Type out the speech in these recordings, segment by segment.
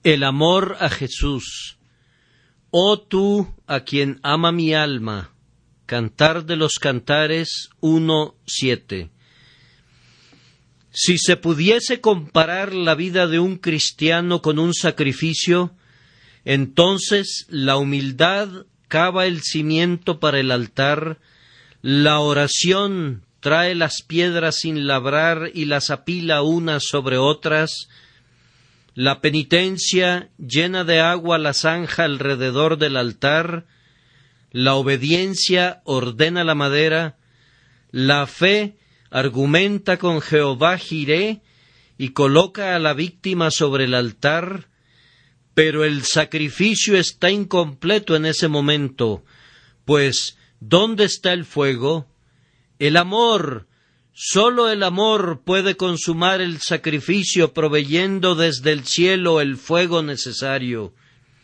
El amor a Jesús. Oh tú, a quien ama mi alma. Cantar de los Cantares 1:7. Si se pudiese comparar la vida de un cristiano con un sacrificio, entonces la humildad cava el cimiento para el altar, la oración trae las piedras sin labrar y las apila unas sobre otras, la penitencia llena de agua la zanja alrededor del altar, la obediencia ordena la madera, la fe argumenta con Jehová Jireh y coloca a la víctima sobre el altar, pero el sacrificio está incompleto en ese momento, pues ¿dónde está el fuego? El amor. Sólo el amor puede consumar el sacrificio proveyendo desde el cielo el fuego necesario.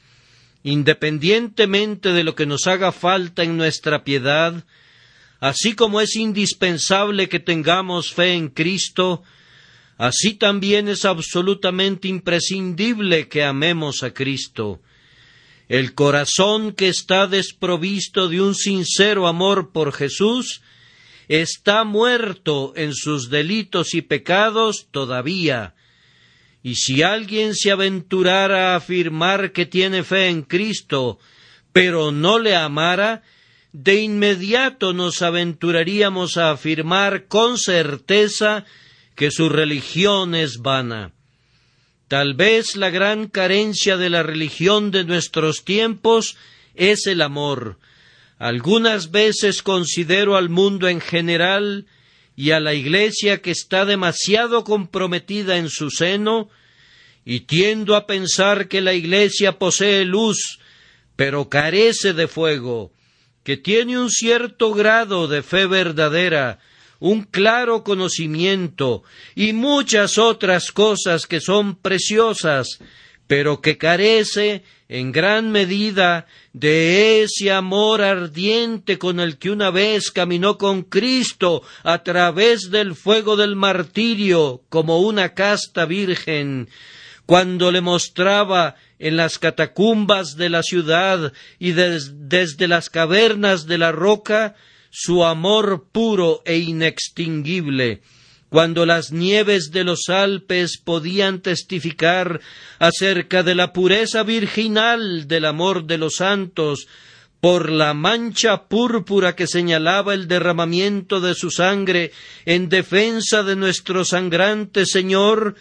Independientemente de lo que nos haga falta en nuestra piedad, así como es indispensable que tengamos fe en Cristo, así también es absolutamente imprescindible que amemos a Cristo. El corazón que está desprovisto de un sincero amor por Jesús está muerto en sus delitos y pecados todavía. Y si alguien se aventurara a afirmar que tiene fe en Cristo, pero no le amara, de inmediato nos aventuraríamos a afirmar con certeza que su religión es vana. Tal vez la gran carencia de la religión de nuestros tiempos es el amor. Algunas veces considero al mundo en general y a la Iglesia que está demasiado comprometida en su seno, y tiendo a pensar que la Iglesia posee luz, pero carece de fuego, que tiene un cierto grado de fe verdadera, un claro conocimiento y muchas otras cosas que son preciosas, pero que carece en gran medida de ese amor ardiente con el que una vez caminó con Cristo a través del fuego del martirio como una casta virgen, cuando le mostraba en las catacumbas de la ciudad y desde las cavernas de la roca su amor puro e inextinguible, cuando las nieves de los Alpes podían testificar acerca de la pureza virginal del amor de los santos, por la mancha púrpura que señalaba el derramamiento de su sangre en defensa de nuestro sangrante Señor,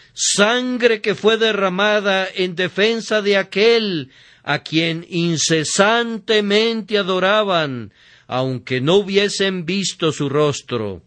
sangre que fue derramada en defensa de aquel a quien incesantemente adoraban, aunque no hubiesen visto su rostro.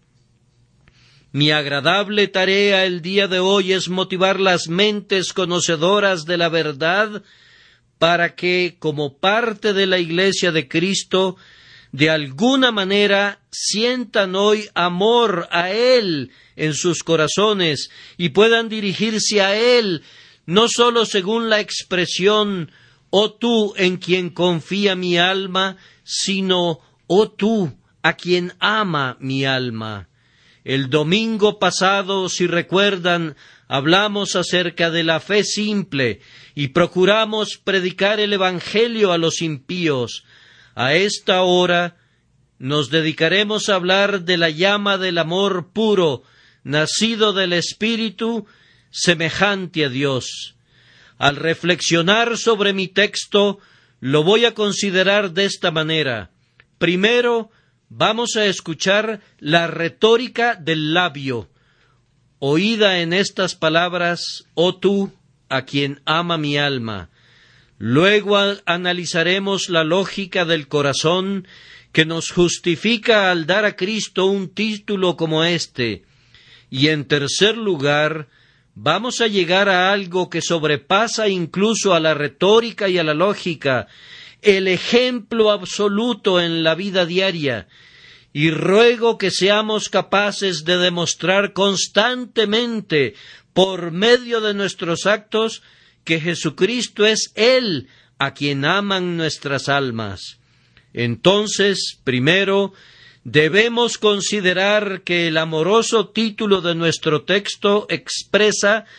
Mi agradable tarea el día de hoy es motivar las mentes conocedoras de la verdad para que, como parte de la Iglesia de Cristo, de alguna manera sientan hoy amor a Él en sus corazones y puedan dirigirse a Él, no sólo según la expresión «Oh tú en quien confía mi alma», sino «Oh tú a quien ama mi alma». El domingo pasado, si recuerdan, hablamos acerca de la fe simple y procuramos predicar el Evangelio a los impíos. A esta hora nos dedicaremos a hablar de la llama del amor puro, nacido del Espíritu, semejante a Dios. Al reflexionar sobre mi texto, lo voy a considerar de esta manera. Primero, vamos a escuchar la retórica del labio, oída en estas palabras, «Oh tú, a quien ama mi alma». Luego analizaremos la lógica del corazón que nos justifica al dar a Cristo un título como este. Y en tercer lugar, vamos a llegar a algo que sobrepasa incluso a la retórica y a la lógica, el ejemplo absoluto en la vida diaria, y ruego que seamos capaces de demostrar constantemente, por medio de nuestros actos, que Jesucristo es Él a quien aman nuestras almas. Entonces, primero, debemos considerar que el amoroso título de nuestro texto expresa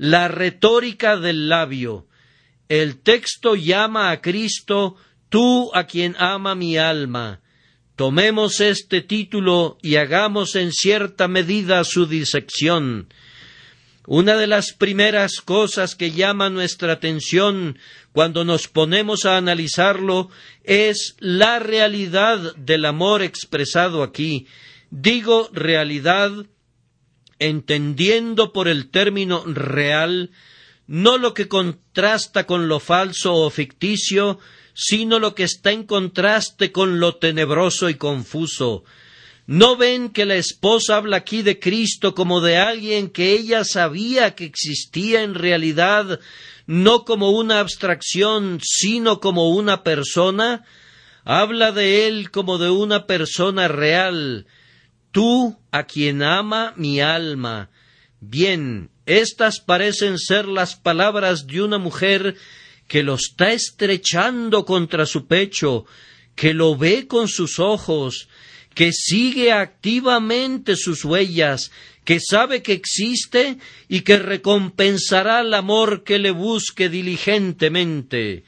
la retórica del labio. El texto llama a Cristo, tú a quien ama mi alma. Tomemos este título y hagamos en cierta medida su disección. Una de las primeras cosas que llama nuestra atención cuando nos ponemos a analizarlo es la realidad del amor expresado aquí. Digo realidad entendiendo por el término real no lo que contrasta con lo falso o ficticio, sino lo que está en contraste con lo tenebroso y confuso. ¿No ven que la esposa habla aquí de Cristo como de alguien que ella sabía que existía en realidad, no como una abstracción, sino como una persona? Habla de él como de una persona real. Tú, a quien ama mi alma. Bien, estas parecen ser las palabras de una mujer que lo está estrechando contra su pecho, que lo ve con sus ojos, que sigue activamente sus huellas, que sabe que existe y que recompensará el amor que le busque diligentemente.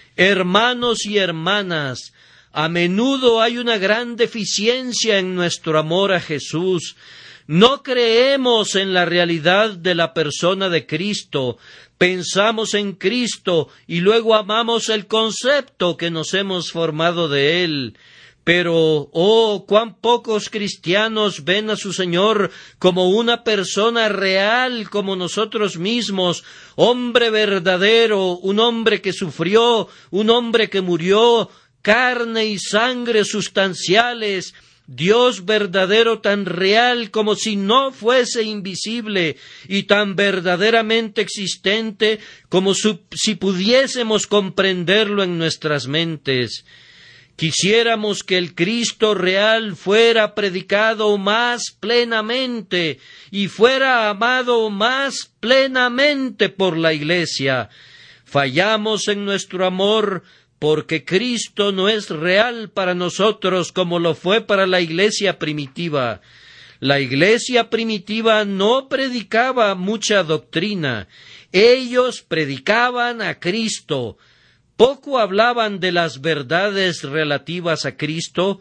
Hermanos y hermanas, a menudo hay una gran deficiencia en nuestro amor a Jesús. No creemos en la realidad de la persona de Cristo, pensamos en Cristo y luego amamos el concepto que nos hemos formado de Él. Pero, cuán pocos cristianos ven a su Señor como una persona real como nosotros mismos, hombre verdadero, un hombre que sufrió, un hombre que murió, carne y sangre sustanciales, Dios verdadero tan real como si no fuese invisible y tan verdaderamente existente como si pudiésemos comprenderlo en nuestras mentes. Quisiéramos que el Cristo real fuera predicado más plenamente y fuera amado más plenamente por la Iglesia. Fallamos en nuestro amor porque Cristo no es real para nosotros como lo fue para la Iglesia primitiva. La Iglesia primitiva no predicaba mucha doctrina. Ellos predicaban a Cristo. Poco hablaban de las verdades relativas a Cristo,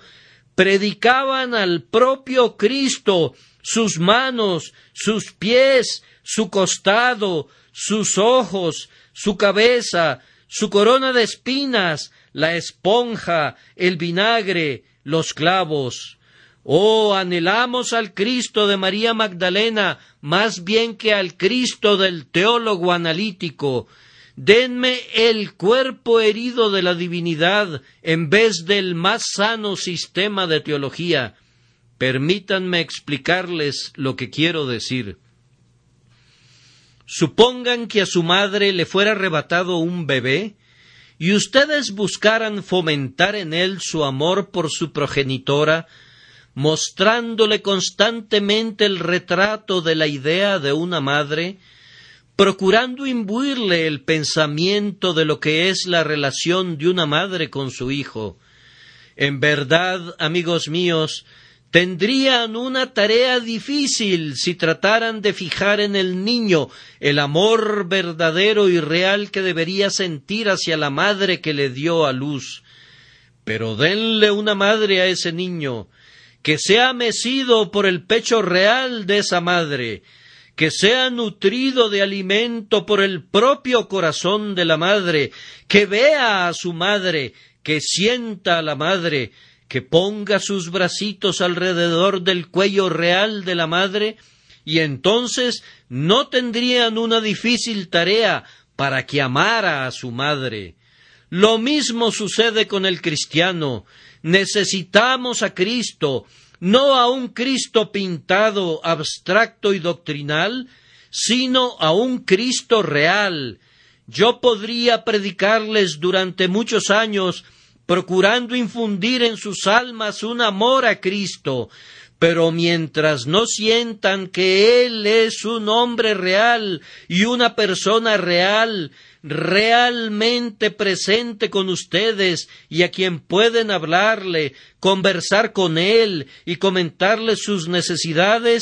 predicaban al propio Cristo, sus manos, sus pies, su costado, sus ojos, su cabeza, su corona de espinas, la esponja, el vinagre, los clavos. Anhelamos al Cristo de María Magdalena más bien que al Cristo del teólogo analítico. Denme el cuerpo herido de la divinidad en vez del más sano sistema de teología. Permítanme explicarles lo que quiero decir. Supongan que a su madre le fuera arrebatado un bebé y ustedes buscaran fomentar en él su amor por su progenitora, mostrándole constantemente el retrato de la idea de una madre, procurando imbuirle el pensamiento de lo que es la relación de una madre con su hijo. En verdad, amigos míos, tendrían una tarea difícil si trataran de fijar en el niño el amor verdadero y real que debería sentir hacia la madre que le dio a luz. Pero denle una madre a ese niño, que sea mecido por el pecho real de esa madre, que sea nutrido de alimento por el propio corazón de la madre, que vea a su madre, que sienta a la madre, que ponga sus bracitos alrededor del cuello real de la madre, y entonces no tendrían una difícil tarea para que amara a su madre. Lo mismo sucede con el cristiano. Necesitamos a Cristo, no a un Cristo pintado, abstracto y doctrinal, sino a un Cristo real. Yo podría predicarles durante muchos años, procurando infundir en sus almas un amor a Cristo, pero mientras no sientan que Él es un hombre real y una persona real, realmente presente con ustedes y a quien pueden hablarle, conversar con Él y comentarle sus necesidades,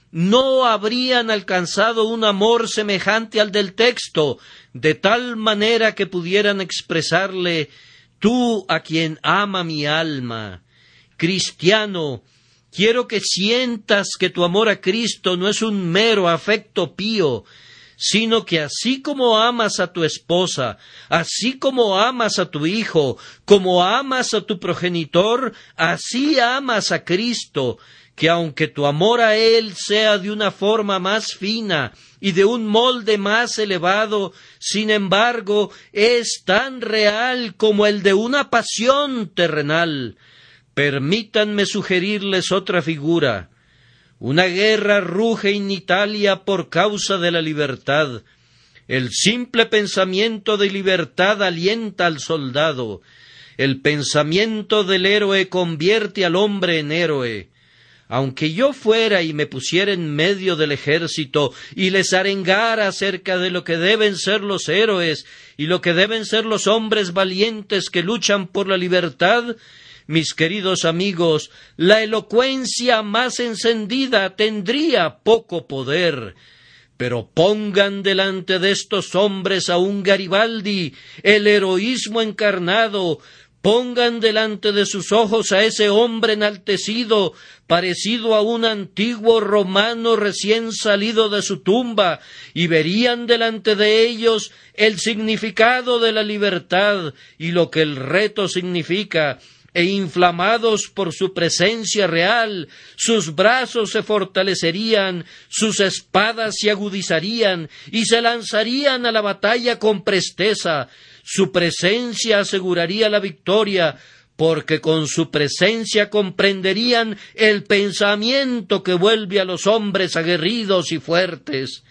no habrían alcanzado un amor semejante al del texto, de tal manera que pudieran expresarle: tú a quien ama mi alma. Cristiano, quiero que sientas que tu amor a Cristo no es un mero afecto pío, sino que así como amas a tu esposa, así como amas a tu hijo, como amas a tu progenitor, así amas a Cristo, que aunque tu amor a Él sea de una forma más fina y de un molde más elevado, sin embargo, es tan real como el de una pasión terrenal. Permítanme sugerirles otra figura. Una guerra ruge en Italia por causa de la libertad. El simple pensamiento de libertad alienta al soldado. El pensamiento del héroe convierte al hombre en héroe. Aunque yo fuera y me pusiera en medio del ejército y les arengara acerca de lo que deben ser los héroes y lo que deben ser los hombres valientes que luchan por la libertad, mis queridos amigos, la elocuencia más encendida tendría poco poder. Pero pongan delante de estos hombres a un Garibaldi, el heroísmo encarnado. Pongan delante de sus ojos a ese hombre enaltecido, parecido a un antiguo romano recién salido de su tumba, y verían delante de ellos el significado de la libertad y lo que el reto significa, e inflamados por su presencia real, sus brazos se fortalecerían, sus espadas se agudizarían y se lanzarían a la batalla con presteza. Su presencia aseguraría la victoria, porque con su presencia comprenderían el pensamiento que vuelve a los hombres aguerridos y fuertes.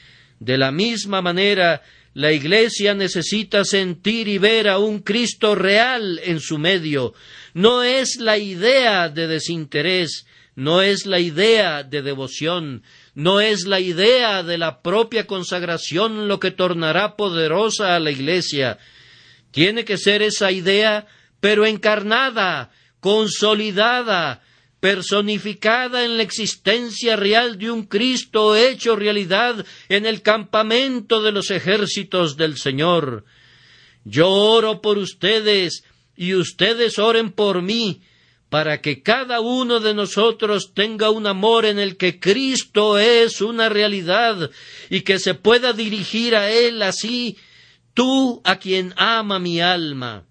De la misma manera, la Iglesia necesita sentir y ver a un Cristo real en su medio. No es la idea de desinterés, no es la idea de devoción, no es la idea de la propia consagración lo que tornará poderosa a la Iglesia. Tiene que ser esa idea, pero encarnada, consolidada, personificada en la existencia real de un Cristo hecho realidad en el campamento de los ejércitos del Señor. Yo oro por ustedes y ustedes oren por mí, para que cada uno de nosotros tenga un amor en el que Cristo es una realidad y que se pueda dirigir a Él así: tú a quien ama mi alma.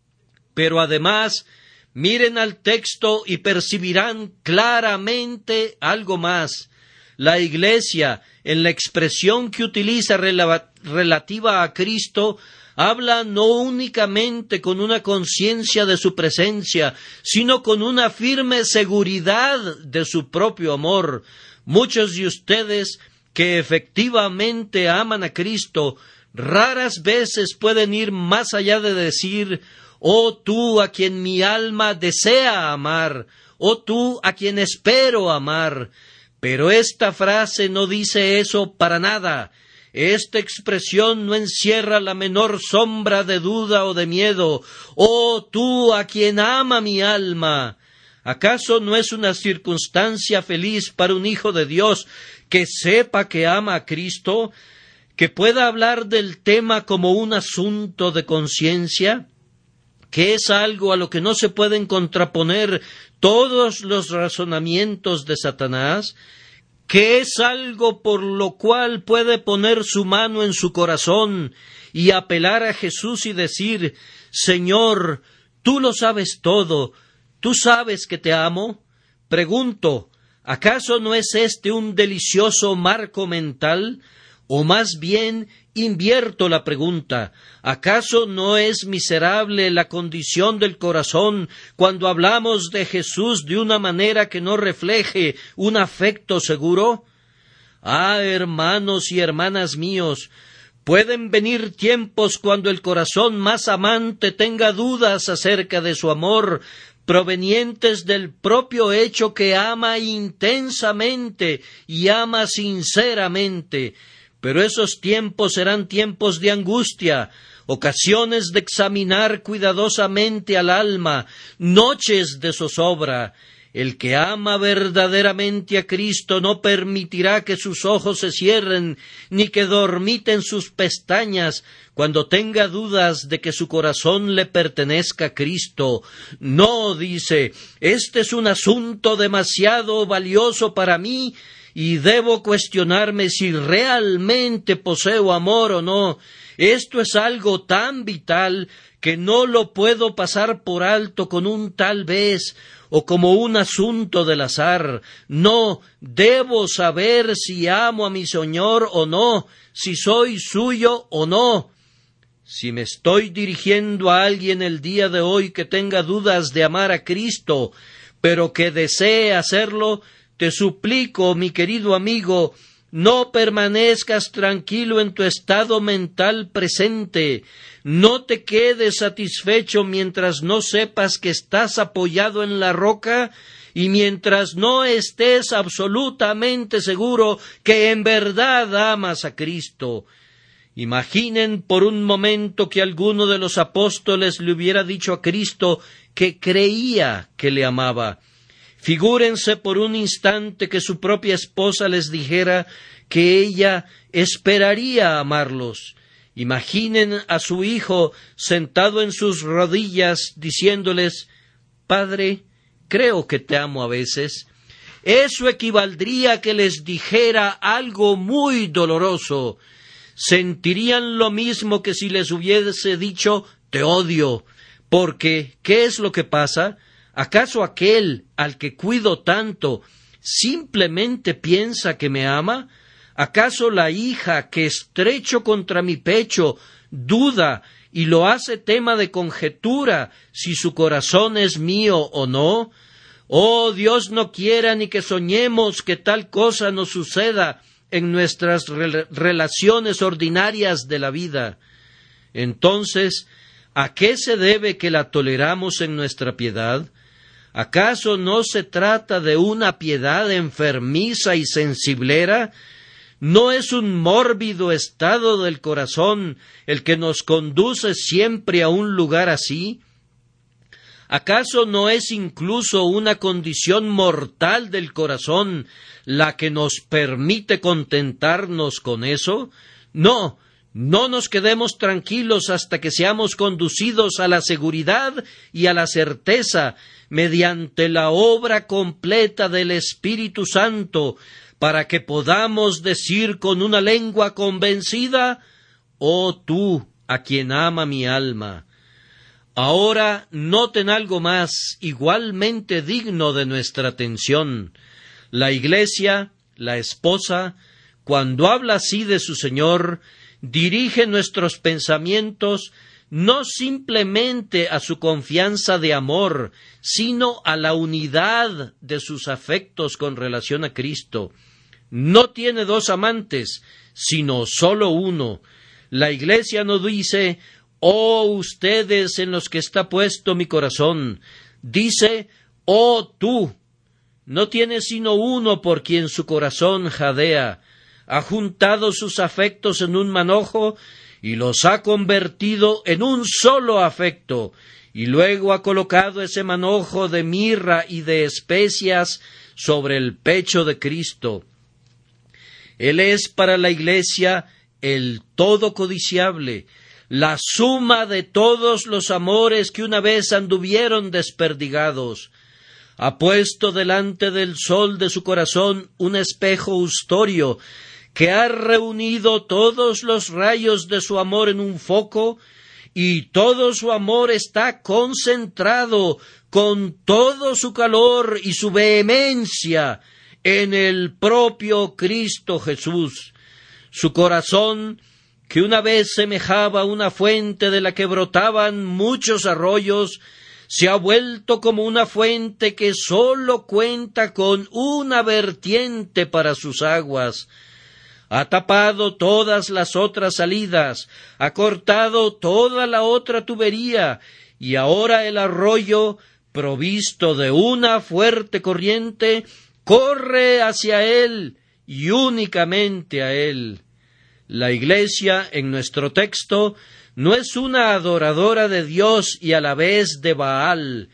Pero además, miren al texto y percibirán claramente algo más. La Iglesia, en la expresión que utiliza relativa a Cristo, habla no únicamente con una conciencia de su presencia, sino con una firme seguridad de su propio amor. Muchos de ustedes que efectivamente aman a Cristo, raras veces pueden ir más allá de decir: oh tú a quien mi alma desea amar, oh tú a quien espero amar. Pero esta frase no dice eso para nada. Esta expresión no encierra la menor sombra de duda o de miedo. Oh tú a quien ama mi alma. ¿Acaso no es una circunstancia feliz para un hijo de Dios que sepa que ama a Cristo, que pueda hablar del tema como un asunto de conciencia, que es algo a lo que no se pueden contraponer todos los razonamientos de Satanás, que es algo por lo cual puede poner su mano en su corazón y apelar a Jesús y decir: Señor, tú lo sabes todo, tú sabes que te amo? Pregunto, ¿acaso no es este un delicioso marco mental? O más bien, invierto la pregunta: ¿acaso no es miserable la condición del corazón cuando hablamos de Jesús de una manera que no refleje un afecto seguro? Ah, hermanos y hermanas míos, pueden venir tiempos cuando el corazón más amante tenga dudas acerca de su amor, provenientes del propio hecho que ama intensamente y ama sinceramente. Pero esos tiempos serán tiempos de angustia, ocasiones de examinar cuidadosamente al alma, noches de zozobra. El que ama verdaderamente a Cristo no permitirá que sus ojos se cierren, ni que dormiten sus pestañas cuando tenga dudas de que su corazón le pertenezca a Cristo. No, dice, este es un asunto demasiado valioso para mí, y debo cuestionarme si realmente poseo amor o no. Esto es algo tan vital que no lo puedo pasar por alto con un tal vez o como un asunto del azar. No, debo saber si amo a mi Señor o no, si soy suyo o no. Si me estoy dirigiendo a alguien el día de hoy que tenga dudas de amar a Cristo, pero que desee hacerlo, te suplico, mi querido amigo, no permanezcas tranquilo en tu estado mental presente. No te quedes satisfecho mientras no sepas que estás apoyado en la roca y mientras no estés absolutamente seguro que en verdad amas a Cristo. Imaginen por un momento que alguno de los apóstoles le hubiera dicho a Cristo que creía que le amaba. Figúrense por un instante que su propia esposa les dijera que ella esperaría amarlos. Imaginen a su hijo sentado en sus rodillas diciéndoles: Padre, creo que te amo a veces. Eso equivaldría a que les dijera algo muy doloroso. Sentirían lo mismo que si les hubiese dicho: te odio. Porque, ¿qué es lo que pasa? ¿Acaso aquel al que cuido tanto simplemente piensa que me ama? ¿Acaso la hija que estrecho contra mi pecho duda y lo hace tema de conjetura si su corazón es mío o no? Oh, Dios no quiera ni que soñemos que tal cosa nos suceda en nuestras relaciones ordinarias de la vida. Entonces, ¿a qué se debe que la toleramos en nuestra piedad? ¿Acaso no se trata de una piedad enfermiza y sensiblera? ¿No es un mórbido estado del corazón el que nos conduce siempre a un lugar así? ¿Acaso no es incluso una condición mortal del corazón la que nos permite contentarnos con eso? No, no nos quedemos tranquilos hasta que seamos conducidos a la seguridad y a la certeza mediante la obra completa del Espíritu Santo, para que podamos decir con una lengua convencida: «Oh tú, a quien ama mi alma». Ahora noten algo más igualmente digno de nuestra atención. La Iglesia, la esposa, cuando habla así de su Señor, dirige nuestros pensamientos no simplemente a su confianza de amor, sino a la unidad de sus afectos con relación a Cristo. No tiene dos amantes, sino solo uno. La Iglesia no dice: «Oh, ustedes en los que está puesto mi corazón». Dice: «Oh, tú». No tiene sino uno por quien su corazón jadea. Ha juntado sus afectos en un manojo y los ha convertido en un solo afecto, y luego ha colocado ese manojo de mirra y de especias sobre el pecho de Cristo. Él es para la Iglesia el todo codiciable, la suma de todos los amores que una vez anduvieron desperdigados. Ha puesto delante del sol de su corazón un espejo ustorio que ha reunido todos los rayos de su amor en un foco, y todo su amor está concentrado con todo su calor y su vehemencia en el propio Cristo Jesús. Su corazón, que una vez semejaba una fuente de la que brotaban muchos arroyos, se ha vuelto como una fuente que sólo cuenta con una vertiente para sus aguas. Ha tapado todas las otras salidas, ha cortado toda la otra tubería, y ahora el arroyo, provisto de una fuerte corriente, corre hacia él y únicamente a él. La Iglesia, en nuestro texto, no es una adoradora de Dios y a la vez de Baal.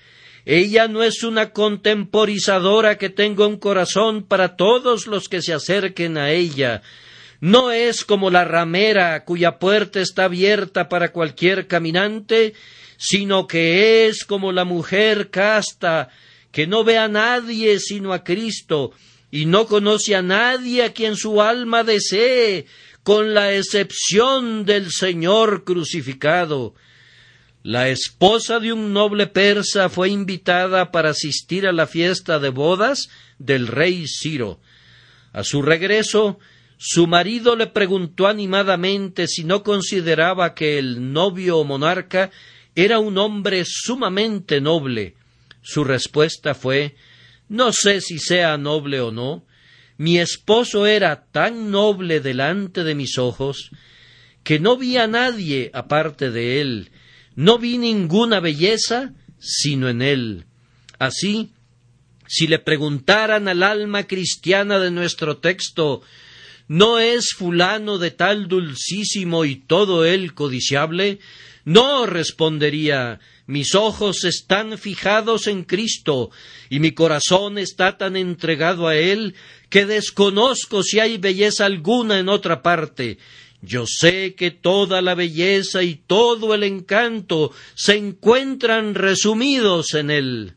Ella no es una contemporizadora que tenga un corazón para todos los que se acerquen a ella. No es como la ramera cuya puerta está abierta para cualquier caminante, sino que es como la mujer casta que no ve a nadie sino a Cristo y no conoce a nadie a quien su alma desee, con la excepción del Señor crucificado. La esposa de un noble persa fue invitada para asistir a la fiesta de bodas del rey Ciro. A su regreso, su marido le preguntó animadamente si no consideraba que el novio monarca era un hombre sumamente noble. Su respuesta fue: «No sé si sea noble o no. Mi esposo era tan noble delante de mis ojos que no vi a nadie aparte de él. No vi ninguna belleza sino en él». Así, si le preguntaran al alma cristiana de nuestro texto, ¿no es fulano de tal dulcísimo y todo él codiciable? No, respondería: mis ojos están fijados en Cristo y mi corazón está tan entregado a Él que desconozco si hay belleza alguna en otra parte. Yo sé que toda la belleza y todo el encanto se encuentran resumidos en Él.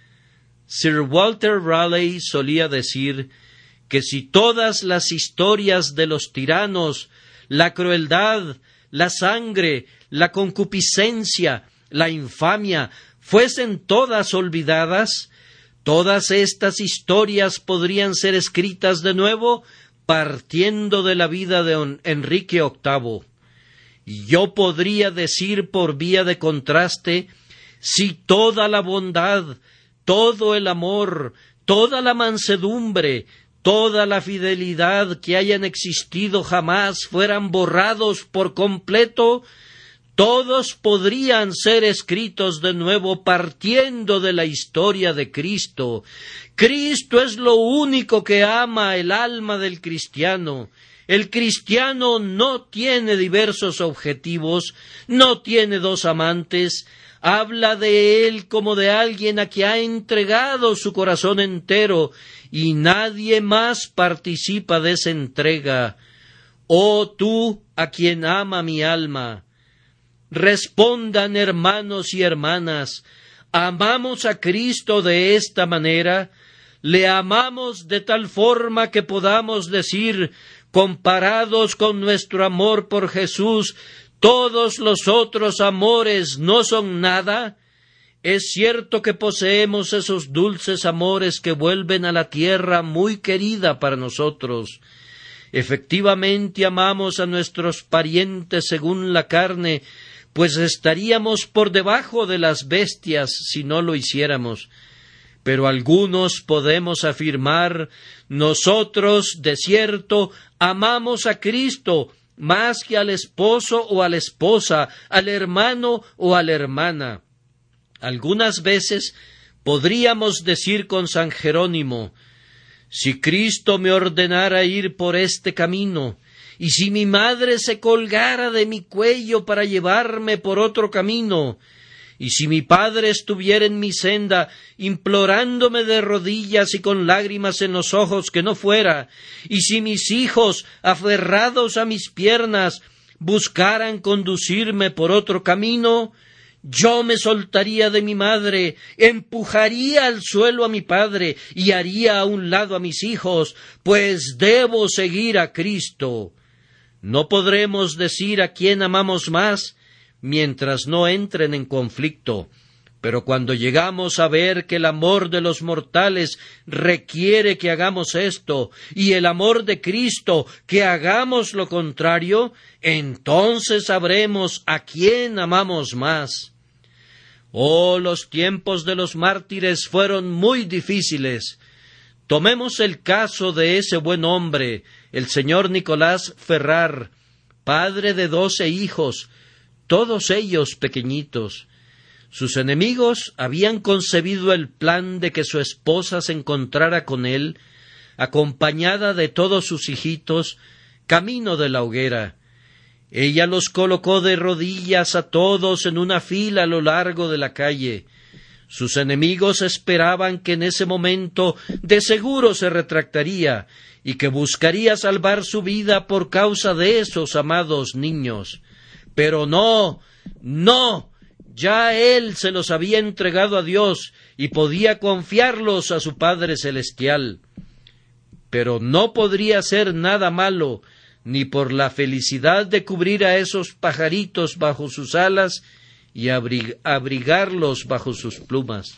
Sir Walter Raleigh solía decir que si todas las historias de los tiranos, la crueldad, la sangre, la concupiscencia, la infamia fuesen todas olvidadas, todas estas historias podrían ser escritas de nuevo partiendo de la vida de Enrique VIII. Y yo podría decir por vía de contraste, si toda la bondad, todo el amor, toda la mansedumbre, toda la fidelidad que hayan existido jamás fueran borrados por completo, todos podrían ser escritos de nuevo partiendo de la historia de Cristo. Cristo es lo único que ama el alma del cristiano. El cristiano no tiene diversos objetivos, no tiene dos amantes. Habla de él como de alguien a quien ha entregado su corazón entero, y nadie más participa de esa entrega. Oh tú, a quien ama mi alma, respondan, hermanos y hermanas, ¿amamos a Cristo de esta manera? ¿Le amamos de tal forma que podamos decir, comparados con nuestro amor por Jesús, todos los otros amores no son nada? Es cierto que poseemos esos dulces amores que vuelven a la tierra muy querida para nosotros. Efectivamente amamos a nuestros parientes según la carne, pues estaríamos por debajo de las bestias si no lo hiciéramos. Pero algunos podemos afirmar, nosotros, de cierto, amamos a Cristo más que al esposo o a la esposa, al hermano o a la hermana. Algunas veces podríamos decir con San Jerónimo, si Cristo me ordenara ir por este camino, y si mi madre se colgara de mi cuello para llevarme por otro camino, y si mi padre estuviera en mi senda, implorándome de rodillas y con lágrimas en los ojos que no fuera, y si mis hijos, aferrados a mis piernas, buscaran conducirme por otro camino, yo me soltaría de mi madre, empujaría al suelo a mi padre y haría a un lado a mis hijos, pues debo seguir a Cristo. No podremos decir a quién amamos más mientras no entren en conflicto, pero cuando llegamos a ver que el amor de los mortales requiere que hagamos esto, y el amor de Cristo que hagamos lo contrario, entonces sabremos a quién amamos más. Oh, los tiempos de los mártires fueron muy difíciles. Tomemos el caso de ese buen hombre, el señor Nicolás Ferrar, padre de 12 hijos, todos ellos pequeñitos. Sus enemigos habían concebido el plan de que su esposa se encontrara con él, acompañada de todos sus hijitos, camino de la hoguera. Ella los colocó de rodillas a todos en una fila a lo largo de la calle. Sus enemigos esperaban que en ese momento de seguro se retractaría y que buscaría salvar su vida por causa de esos amados niños. Pero no, ya él se los había entregado a Dios y podía confiarlos a su Padre Celestial. Pero no podría hacer nada malo, ni por la felicidad de cubrir a esos pajaritos bajo sus alas y abrigarlos bajo sus plumas.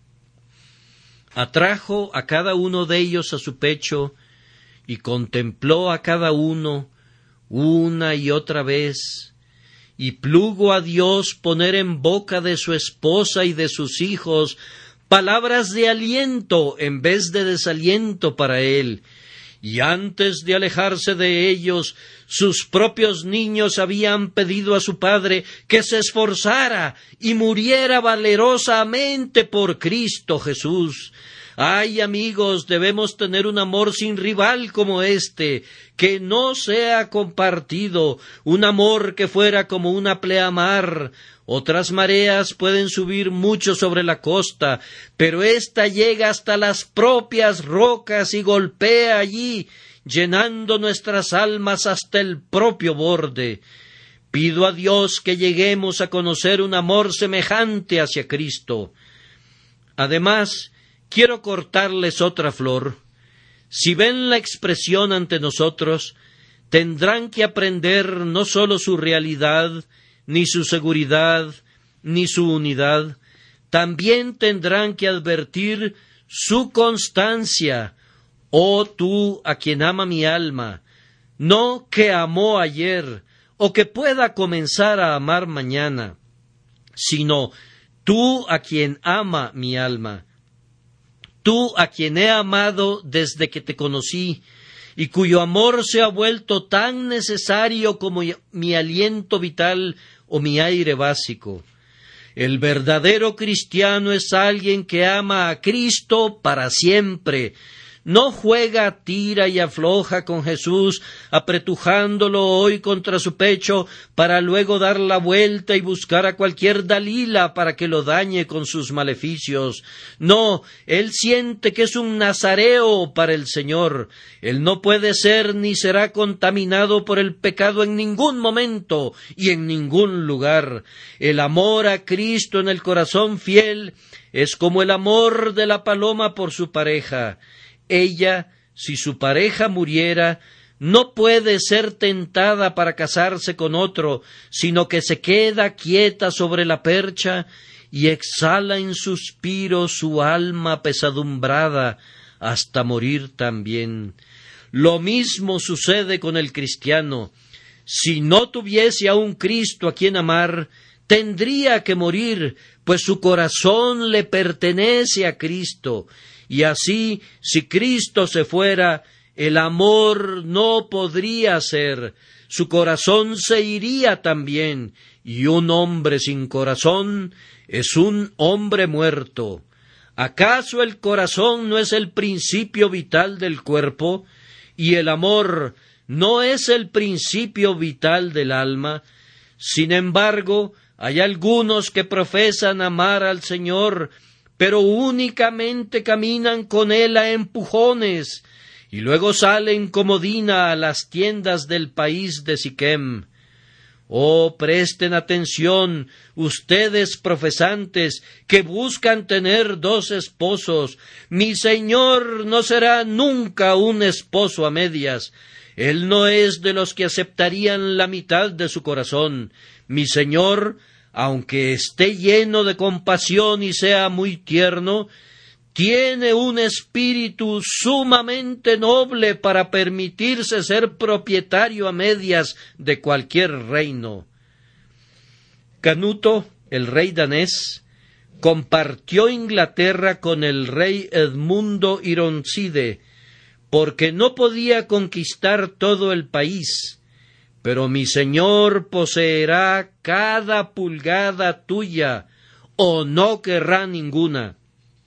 Atrajo a cada uno de ellos a su pecho y contempló a cada uno una y otra vez, y plugo a Dios poner en boca de su esposa y de sus hijos palabras de aliento en vez de desaliento para él. Y antes de alejarse de ellos, sus propios niños habían pedido a su padre que se esforzara y muriera valerosamente por Cristo Jesús. Ay, amigos, debemos tener un amor sin rival como este, que no sea compartido, un amor que fuera como una pleamar. Otras mareas pueden subir mucho sobre la costa, pero ésta llega hasta las propias rocas y golpea allí, llenando nuestras almas hasta el propio borde. Pido a Dios que lleguemos a conocer un amor semejante hacia Cristo. Además, quiero cortarles otra flor. Si ven la expresión ante nosotros, tendrán que aprender no sólo su realidad, ni su seguridad, ni su unidad, también tendrán que advertir su constancia. Oh tú, a quien ama mi alma, no que amó ayer, o que pueda comenzar a amar mañana, sino tú a quien ama mi alma, tú a quien he amado desde que te conocí, y cuyo amor se ha vuelto tan necesario como mi aliento vital o mi aire básico. El verdadero cristiano es alguien que ama a Cristo para siempre. No juega, tira y afloja con Jesús, apretujándolo hoy contra su pecho, para luego dar la vuelta y buscar a cualquier Dalila para que lo dañe con sus maleficios. No, él siente que es un nazareo para el Señor. Él no puede ser ni será contaminado por el pecado en ningún momento y en ningún lugar. El amor a Cristo en el corazón fiel es como el amor de la paloma por su pareja. Ella, si su pareja muriera, no puede ser tentada para casarse con otro, sino que se queda quieta sobre la percha y exhala en suspiro su alma pesadumbrada hasta morir también. Lo mismo sucede con el cristiano. Si no tuviese a un Cristo a quien amar, tendría que morir, pues su corazón le pertenece a Cristo. Y así, si Cristo se fuera, el amor no podría ser, su corazón se iría también, y un hombre sin corazón es un hombre muerto. ¿Acaso el corazón no es el principio vital del cuerpo, y el amor no es el principio vital del alma? Sin embargo, hay algunos que profesan amar al Señor, pero únicamente caminan con él a empujones, y luego salen como Dina a las tiendas del país de Siquem. Oh, presten atención, ustedes profesantes, que buscan tener 2 esposos. Mi Señor no será nunca un esposo a medias. Él no es de los que aceptarían la mitad de su corazón. Mi Señor, aunque esté lleno de compasión y sea muy tierno, tiene un espíritu sumamente noble para permitirse ser propietario a medias de cualquier reino. Canuto, el rey danés, compartió Inglaterra con el rey Edmundo Ironside, porque no podía conquistar todo el país, pero mi Señor poseerá cada pulgada tuya, o no querrá ninguna.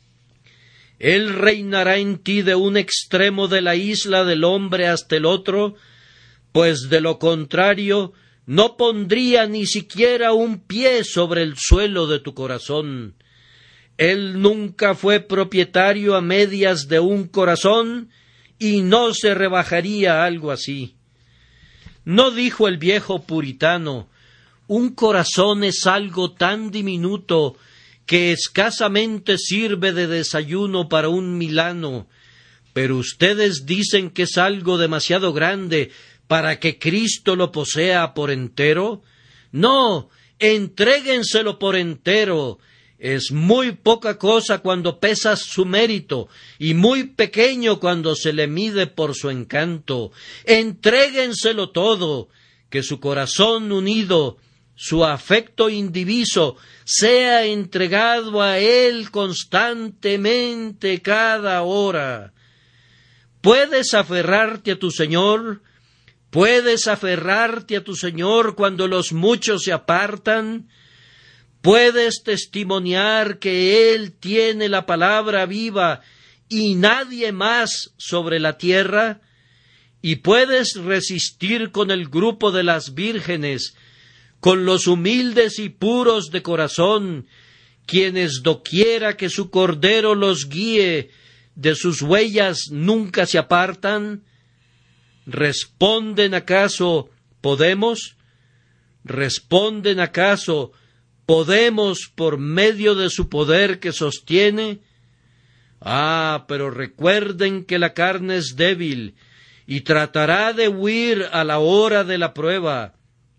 Él reinará en ti de un extremo de la isla del hombre hasta el otro, pues de lo contrario no pondría ni siquiera un pie sobre el suelo de tu corazón. Él nunca fue propietario a medias de un corazón y no se rebajaría a algo así. No dijo el viejo puritano: un corazón es algo tan diminuto que escasamente sirve de desayuno para un milano, pero ustedes dicen que es algo demasiado grande para que Cristo lo posea por entero. No, entréguenselo por entero. Es muy poca cosa cuando pesa su mérito, y muy pequeño cuando se le mide por su encanto. Entréguenselo todo, que su corazón unido, su afecto indiviso, sea entregado a Él constantemente cada hora. ¿Puedes aferrarte a tu Señor? ¿Puedes aferrarte a tu Señor cuando los muchos se apartan? ¿Puedes testimoniar que Él tiene la palabra viva y nadie más sobre la tierra? ¿Y puedes resistir con el grupo de las vírgenes, con los humildes y puros de corazón, quienes doquiera que su Cordero los guíe, de sus huellas nunca se apartan? ¿Responden acaso, podemos? ¿Responden acaso, podemos por medio de su poder que sostiene? Ah, pero recuerden que la carne es débil y tratará de huir a la hora de la prueba.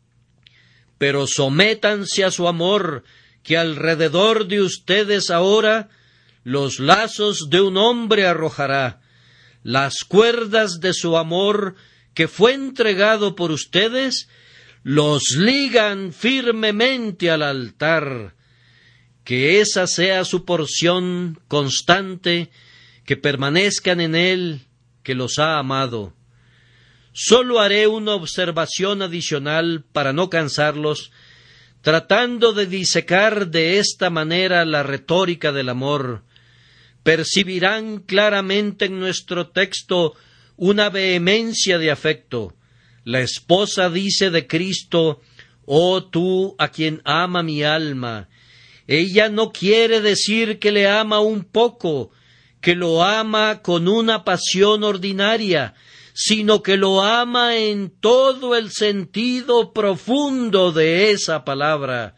Pero sométanse a su amor, que alrededor de ustedes ahora los lazos de un hombre arrojará. Las cuerdas de su amor, que fue entregado por ustedes, los ligan firmemente al altar. Que esa sea su porción constante, que permanezcan en Él, que los ha amado. Sólo haré una observación adicional para no cansarlos, tratando de disecar de esta manera la retórica del amor. Percibirán claramente en nuestro texto una vehemencia de afecto. La esposa dice de Cristo: «Oh tú, a quien ama mi alma». Ella no quiere decir que le ama un poco, que lo ama con una pasión ordinaria, sino que lo ama en todo el sentido profundo de esa palabra.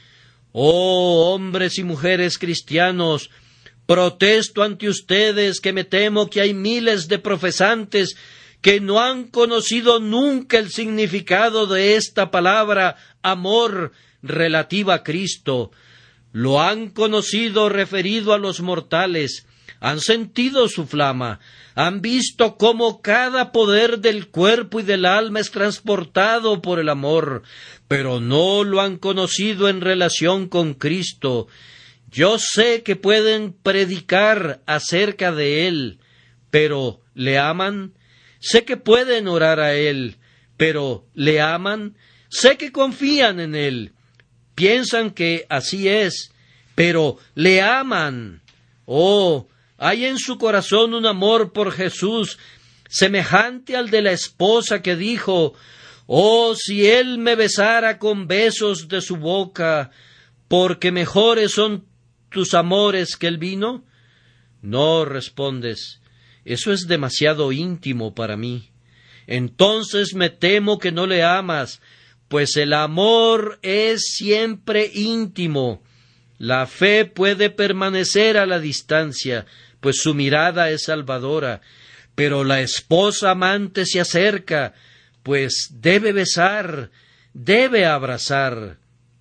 Oh, hombres y mujeres cristianos, protesto ante ustedes que me temo que hay miles de profesantes que no han conocido nunca el significado de esta palabra amor relativa a Cristo. Lo han conocido referido a los mortales, han sentido su flama, han visto cómo cada poder del cuerpo y del alma es transportado por el amor, pero no lo han conocido en relación con Cristo. Yo sé que pueden predicar acerca de Él, pero ¿le aman? Sé que pueden orar a Él, pero ¿le aman? Sé que confían en Él, piensan que así es, pero ¿le aman? Oh, hay en su corazón un amor por Jesús, semejante al de la esposa que dijo: «Oh, si Él me besara con besos de su boca, porque mejores son tus amores que el vino». No, respondes, eso es demasiado íntimo para mí. Entonces me temo que no le amas, pues el amor es siempre íntimo. La fe puede permanecer a la distancia, pues su mirada es salvadora, pero la esposa amante se acerca, pues debe besar, debe abrazar.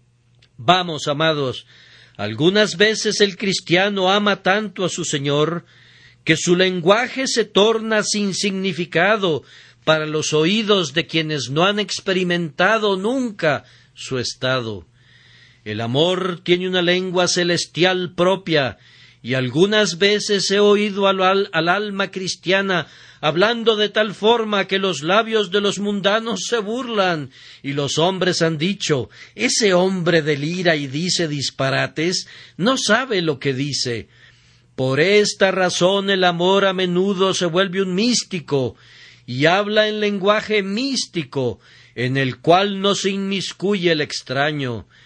Vamos, amados, algunas veces el cristiano ama tanto a su Señor que su lenguaje se torna sin significado para los oídos de quienes no han experimentado nunca su estado. El amor tiene una lengua celestial propia, y algunas veces he oído al alma cristiana hablando de tal forma que los labios de los mundanos se burlan, y los hombres han dicho: «Ese hombre delira y dice disparates, no sabe lo que dice». Por esta razón el amor a menudo se vuelve un místico, y habla en lenguaje místico, en el cual no se inmiscuye el extraño.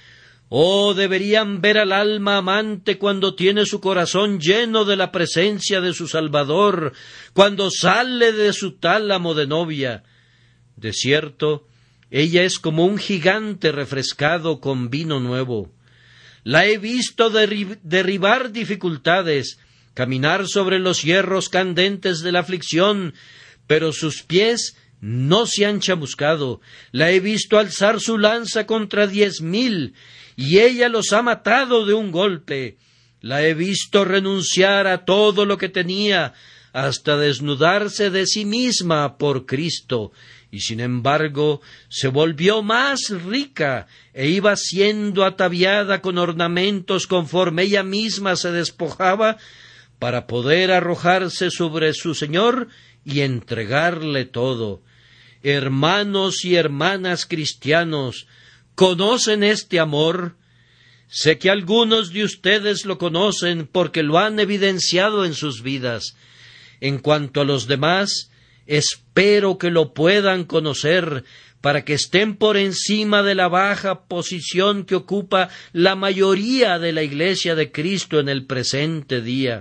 Oh, deberían ver al alma amante cuando tiene su corazón lleno de la presencia de su Salvador, cuando sale de su tálamo de novia. De cierto, ella es como un gigante refrescado con vino nuevo. La he visto derribar dificultades, caminar sobre los hierros candentes de la aflicción, pero sus pies no se han chamuscado. La he visto alzar su lanza contra 10,000, y ella los ha matado de un golpe. La he visto renunciar a todo lo que tenía, hasta desnudarse de sí misma por Cristo, y sin embargo se volvió más rica e iba siendo ataviada con ornamentos conforme ella misma se despojaba, para poder arrojarse sobre su Señor y entregarle todo. Hermanos y hermanas cristianos, ¿conocen este amor? Sé que algunos de ustedes lo conocen porque lo han evidenciado en sus vidas. En cuanto a los demás, espero que lo puedan conocer para que estén por encima de la baja posición que ocupa la mayoría de la Iglesia de Cristo en el presente día.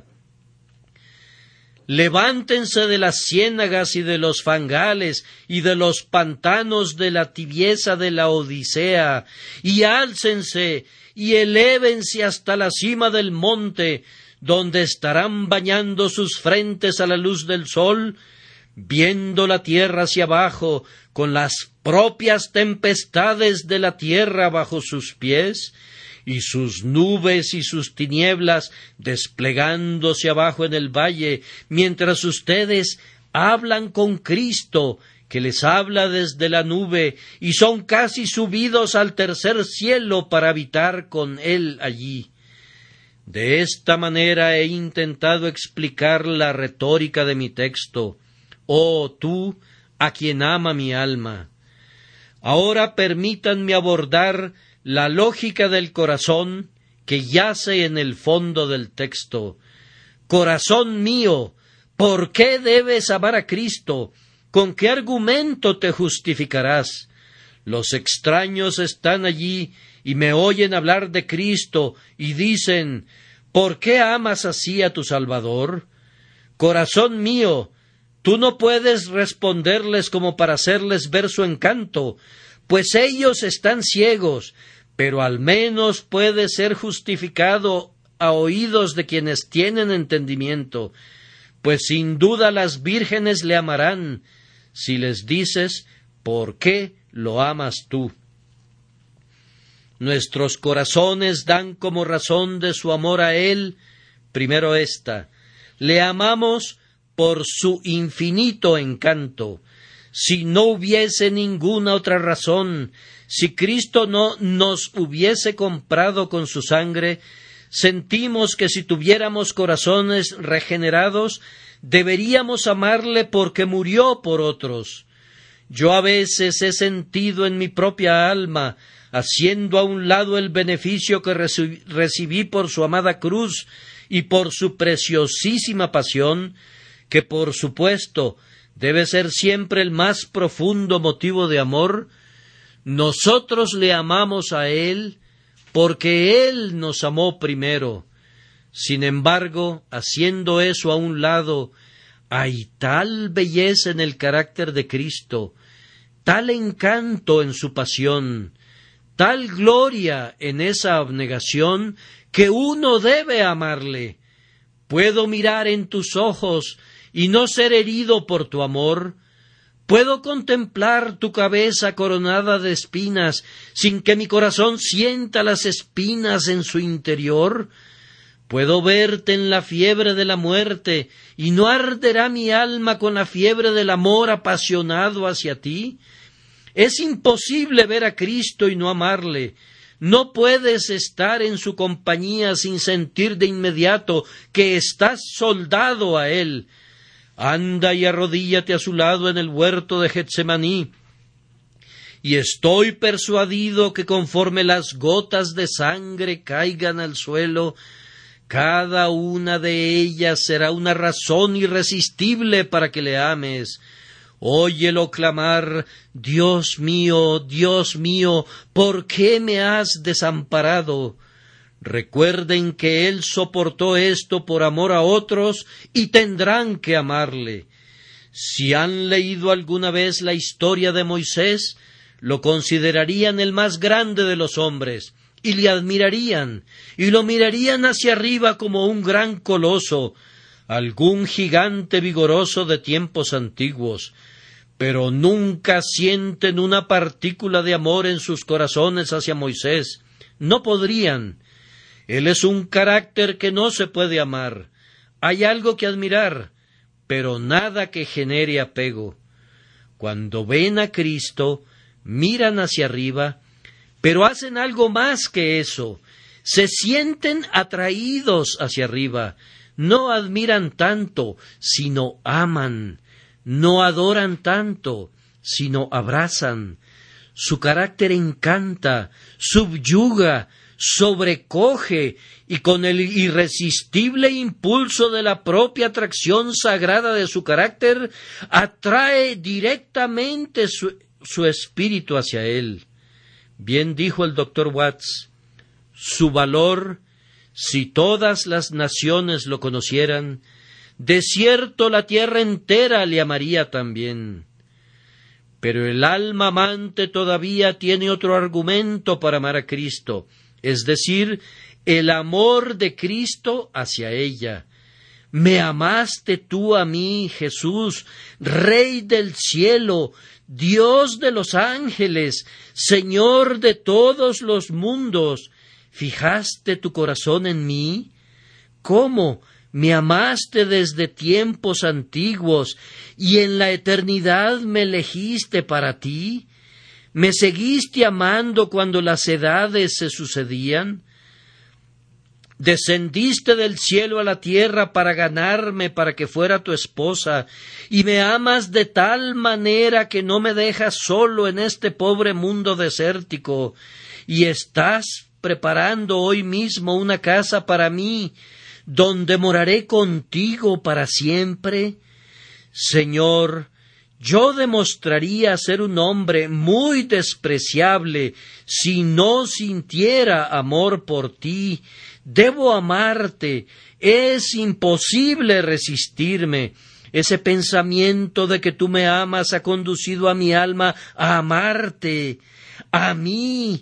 Levántense de las ciénagas y de los fangales y de los pantanos de la tibieza de la Odisea, y álcense y elévense hasta la cima del monte, donde estarán bañando sus frentes a la luz del sol, viendo la tierra hacia abajo, con las propias tempestades de la tierra bajo sus pies, y sus nubes y sus tinieblas desplegándose abajo en el valle, mientras ustedes hablan con Cristo, que les habla desde la nube, y son casi subidos al tercer cielo para habitar con Él allí. De esta manera he intentado explicar la retórica de mi texto. Oh, tú, a quien ama mi alma. Ahora permítanme abordar la lógica del corazón que yace en el fondo del texto. Corazón mío, ¿por qué debes amar a Cristo? ¿Con qué argumento te justificarás? Los extraños están allí y me oyen hablar de Cristo y dicen, ¿por qué amas así a tu Salvador? Corazón mío, tú no puedes responderles como para hacerles ver su encanto, pues ellos están ciegos, pero al menos puede ser justificado a oídos de quienes tienen entendimiento, pues sin duda las vírgenes le amarán, si les dices, ¿por qué lo amas tú? Nuestros corazones dan como razón de su amor a Él, primero esta, le amamos por su infinito encanto. Si no hubiese ninguna otra razón, si Cristo no nos hubiese comprado con su sangre, sentimos que si tuviéramos corazones regenerados, deberíamos amarle porque murió por otros. Yo a veces he sentido en mi propia alma, haciendo a un lado el beneficio que recibí por su amada cruz y por su preciosísima pasión, que por supuesto debe ser siempre el más profundo motivo de amor. Nosotros le amamos a Él porque Él nos amó primero. Sin embargo, haciendo eso a un lado, hay tal belleza en el carácter de Cristo, tal encanto en su pasión, tal gloria en esa abnegación, que uno debe amarle. Puedo mirar en tus ojos y no ser herido por tu amor. Puedo contemplar tu cabeza coronada de espinas sin que mi corazón sienta las espinas en su interior. Puedo verte en la fiebre de la muerte y no arderá mi alma con la fiebre del amor apasionado hacia ti. Es imposible ver a Cristo y no amarle. No puedes estar en su compañía sin sentir de inmediato que estás soldado a Él. Anda y arrodíllate a su lado en el huerto de Getsemaní. Y estoy persuadido que conforme las gotas de sangre caigan al suelo, cada una de ellas será una razón irresistible para que le ames, Óyelo clamar: Dios mío, ¿por qué me has desamparado? Recuerden que Él soportó esto por amor a otros y tendrán que amarle. Si han leído alguna vez la historia de Moisés, lo considerarían el más grande de los hombres, y le admirarían, y lo mirarían hacia arriba como un gran coloso, algún gigante vigoroso de tiempos antiguos, pero nunca sienten una partícula de amor en sus corazones hacia Moisés. No podrían. Él es un carácter que no se puede amar. Hay algo que admirar, pero nada que genere apego. Cuando ven a Cristo, miran hacia arriba, pero hacen algo más que eso. Se sienten atraídos hacia arriba. No admiran tanto, sino aman. No adoran tanto, sino abrazan. Su carácter encanta, subyuga, sobrecoge, y con el irresistible impulso de la propia atracción sagrada de su carácter, atrae directamente su espíritu hacia él. Bien dijo el Dr. Watts: su valor, si todas las naciones lo conocieran, de cierto la tierra entera le amaría también. Pero el alma amante todavía tiene otro argumento para amar a Cristo, es decir, el amor de Cristo hacia ella. Me amaste tú a mí, Jesús, Rey del cielo, Dios de los ángeles, Señor de todos los mundos. ¿Fijaste tu corazón en mí? ¿Cómo? Me amaste desde tiempos antiguos, y en la eternidad me elegiste para ti. ¿Me seguiste amando cuando las edades se sucedían? Descendiste del cielo a la tierra para ganarme para que fuera tu esposa, y me amas de tal manera que no me dejas solo en este pobre mundo desértico, y estás preparando hoy mismo una casa para mí, donde moraré contigo para siempre. Señor, yo demostraría ser un hombre muy despreciable si no sintiera amor por ti. Debo amarte. Es imposible resistirme. Ese pensamiento de que tú me amas ha conducido a mi alma a amarte. A mí.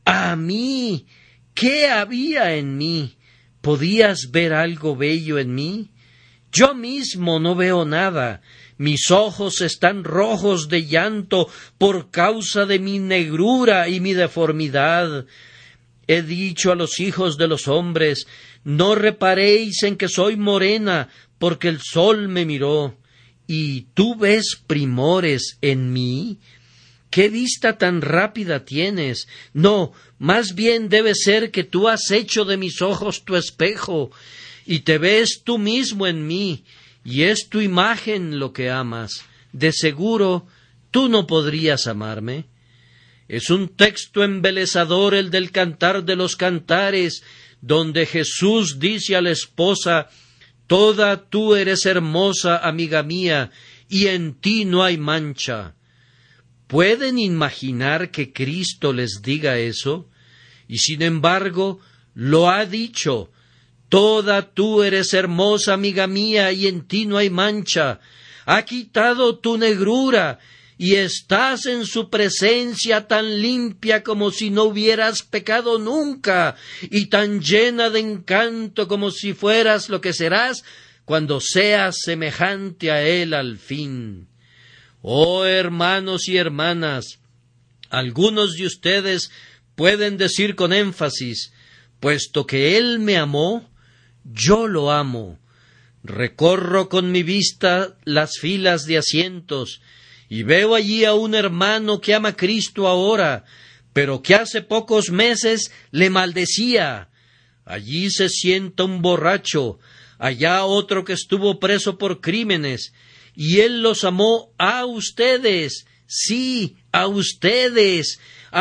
¿Qué había en mí? ¿Podías ver algo bello en mí? Yo mismo no veo nada. Mis ojos están rojos de llanto por causa de mi negrura y mi deformidad. He dicho a los hijos de los hombres: no reparéis en que soy morena, porque el sol me miró. ¿Y tú ves primores en mí? ¿Qué vista tan rápida tienes? No, más bien debe ser que tú has hecho de mis ojos tu espejo, y te ves tú mismo en mí, y es tu imagen lo que amas. De seguro, tú no podrías amarme. Es un texto embelezador el del Cantar de los Cantares, donde Jesús dice a la esposa: toda tú eres hermosa, amiga mía, y en ti no hay mancha. ¿Pueden imaginar que Cristo les diga eso? Y sin embargo, lo ha dicho: toda tú eres hermosa, amiga mía, y en ti no hay mancha. Ha quitado tu negrura, y estás en su presencia tan limpia como si no hubieras pecado nunca, y tan llena de encanto como si fueras lo que serás cuando seas semejante a Él al fin. Oh hermanos y hermanas, algunos de ustedes pueden decir con énfasis: puesto que Él me amó, yo lo amo. Recorro con mi vista las filas de asientos y veo allí a un hermano que ama a Cristo ahora, pero que hace pocos meses le maldecía. Allí se sienta un borracho, allá otro que estuvo preso por crímenes, y Él los amó a ustedes, sí, a ustedes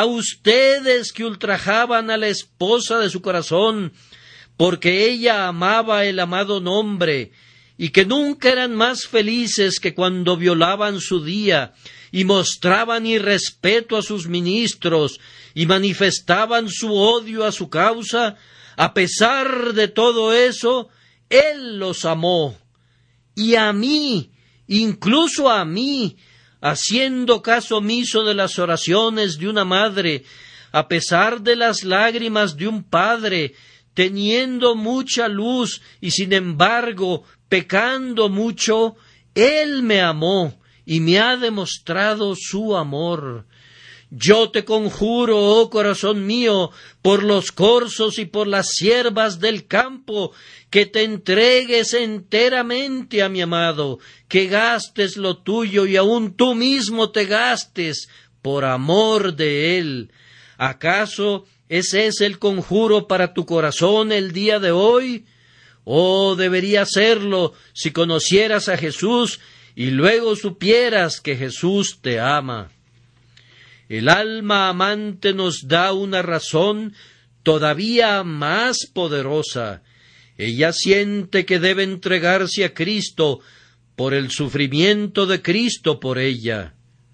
que ultrajaban a la esposa de su corazón, porque ella amaba el amado nombre, y que nunca eran más felices que cuando violaban su día y mostraban irrespeto a sus ministros y manifestaban su odio a su causa, a pesar de todo eso, Él los amó. Y a mí, incluso a mí, haciendo caso omiso de las oraciones de una madre, a pesar de las lágrimas de un padre, teniendo mucha luz y sin embargo pecando mucho, Él me amó y me ha demostrado su amor. Yo te conjuro, oh corazón mío, por los corzos y por las ciervas del campo, que te entregues enteramente a mi amado, que gastes lo tuyo y aun tú mismo te gastes por amor de él. ¿Acaso ese es el conjuro para tu corazón el día de hoy? Oh, debería serlo si conocieras a Jesús y luego supieras que Jesús te ama. El alma amante nos da una razón todavía más poderosa. Ella siente que debe entregarse a Cristo por el sufrimiento de Cristo por ella.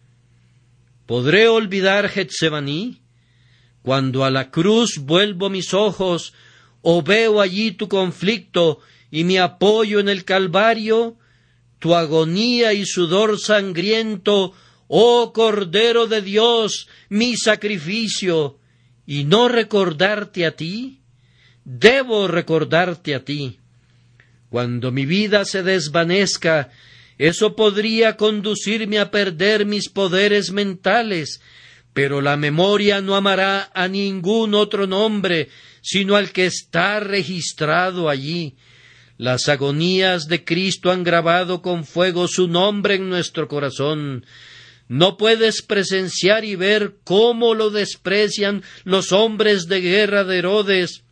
¿Podré olvidar Getsemaní? Cuando a la cruz vuelvo mis ojos, o veo allí tu conflicto y mi apoyo en el Calvario, tu agonía y sudor sangriento, oh Cordero de Dios, mi sacrificio, y no recordarte a ti. Debo recordarte a ti. Cuando mi vida se desvanezca, eso podría conducirme a perder mis poderes mentales, pero la memoria no amará a ningún otro nombre, sino al que está registrado allí. Las agonías de Cristo han grabado con fuego su nombre en nuestro corazón. No puedes presenciar y ver cómo lo desprecian los hombres de guerra de Herodes.